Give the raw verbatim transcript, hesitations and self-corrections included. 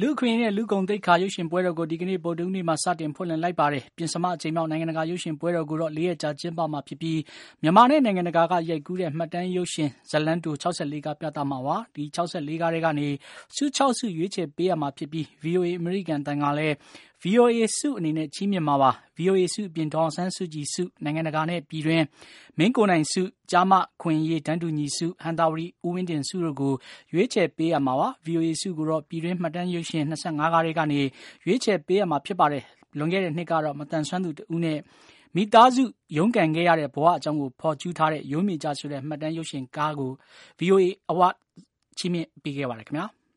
လူခွင့်နဲ့လူကုန်သိက္ခာရုပ်ရှင်ပွဲတော်ကိုဒီကနေ့ဗုဒ္ဓဟူးနေ့မှာစတင်ဖွင့်လှစ်လိုက်ပါတယ်။ပြင်စမအချိန်မြောက်နိုင်ငံတကာရုပ်ရှင်ပွဲတော်ကိုတော့လေးရက်ကြာကျင်းပမှာဖြစ်ပြီးမြန်မာနဲ့နိုင်ငံတကာကရိုက်ကူးတဲ့မှတ်တမ်းရုပ်ရှင်ဇတ်လမ်းတို၆၄ကားပြသမှာပါ။ဒီ၆၄ကားတွေကနေဆု၆ဆုရွေးချယ်ပေးရမှာဖြစ်ပြီး ဗွီအိုအေ အမေရိကန်တန်ကလည်း ဗွီအိုအေ ဆုအနေနဲ့ချီးမြှင့်မှာပါ။ ဗွီအိုအေ ဆုအပြင်ဒေါ်အောင်ဆန်းစုကြည်ဆုနိုင်ငံတကာနဲ့ပြည်တွင်းမင်းကိုနိုင်ဆုကျားမခွင့်ရေးတန်းတူညီဆုဟံသာဝတီဦးဝင်းတင်ဆုတို့ကိုရွေးချယ်ပေးရမှာပါ။ ဗွီအိုအေ ဆုကိုတော့ပြည်တွင်းမှတ်တမ်းရုပ်ရှင်၂၅ကားတွေကနေရွေးချယ်ပေးရမှာဖြစ်ပါတယ်။လွန်ခဲ့တဲ့နှစ်ကတော့မသန်စွမ်းသူတဦးနဲ့မိသားစုရုန်းကန်ခဲ့ရတဲ့ဘဝအကြောင်းကိုဖော်ကျူးထားတဲ့ရိုးမြေကြဆိုတဲ့မှတ်တမ်းရုပ်ရှင်ကားကို ဗွီအိုအေ အဝါဒ်ချီးမြှင့်ပေးခဲ့ပါတယ်ခင်ဗျာ။